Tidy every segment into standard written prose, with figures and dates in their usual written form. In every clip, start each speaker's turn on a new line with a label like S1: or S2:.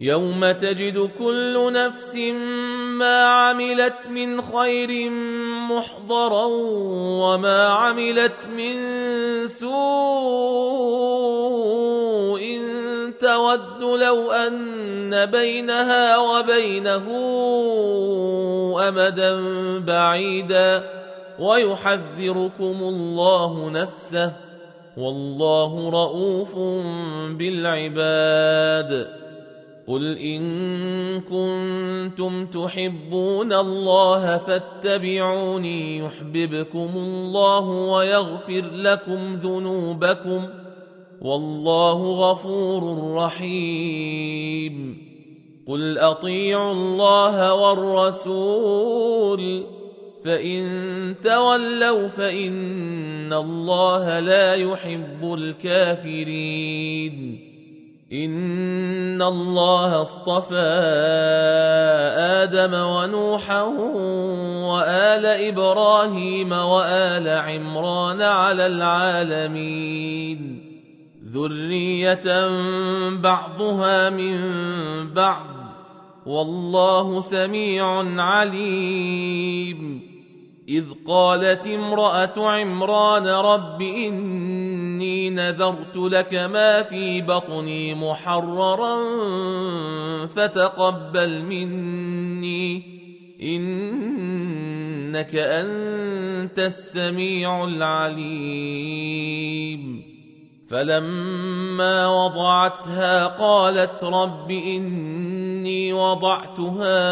S1: يوم تجد كل نفس ما عملت من خير محضرا وما عملت من سوء تود لو أن بينها وبينه أمدا بعيدا ويحذركم الله نفسه والله رؤوف بالعباد. قل إن كنتم تحبون الله فاتبعوني يحببكم الله ويغفر لكم ذنوبكم والله غفور رحيم. قل أطيعوا الله والرسول فإن تولوا فإن الله لا يحب الكافرين. إن الله اصطفى آدم ونوحا وآل إبراهيم وآل عمران على العالمين ذرية بعضها من بعض والله سميع عليم. إذ قالت امرأة عمران رب إني نذرت لك ما في بطني محررا فتقبل مني إنك أنت السميع العليم. فلما وضعتها قالت رب إني وضعتها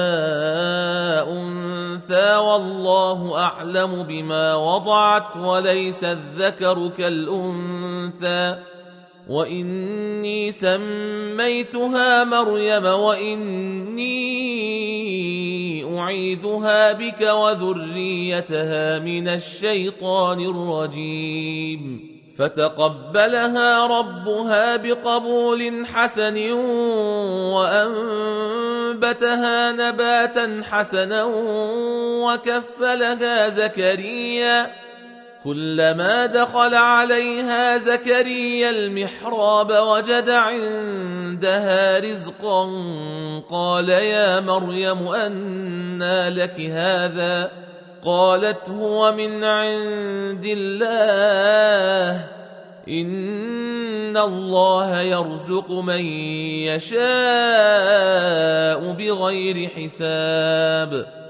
S1: أنثى والله أعلم بما وضعت وليس الذكر كالأنثى وإني سميتها مريم وإني أعيذها بك وذريتها من الشيطان الرجيم. فتقبلها ربها بقبول حسن وأنبتها نباتا حسنا وكفلها زكريا. كلما دخل عليها زكريا المحراب وجد عندها رزقا قال يا مريم أنى لك هذا؟ قالت هو من عند الله إن الله يرزق من يشاء بغير حساب.